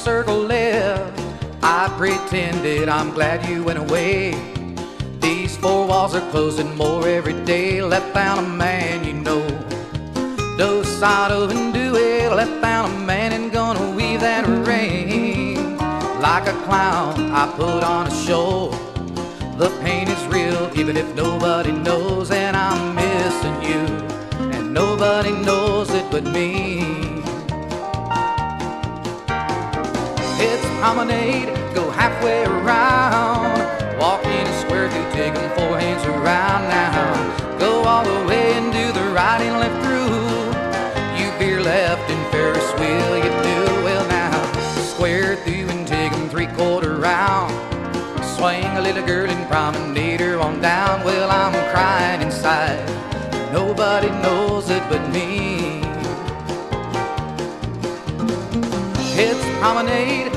circle left. I pretended I'm glad you went away. These four walls are closing more every day. Left found a man you know, docile and do it. Left found a man and gonna weave that ring. Like a clown, I put on a show. The pain is real, even if nobody knows. And I'm missing you, and nobody knows it but me. It's promenade, go halfway around. Walk in a square to take them four hands around now. Go all the way and do the right and left through. You veer left and Ferris wheel, you do. Well now, square through and take them three-quarter round. Swing a little girl and promenade her on down. Well, I'm crying inside, nobody knows it but me. It's promenade,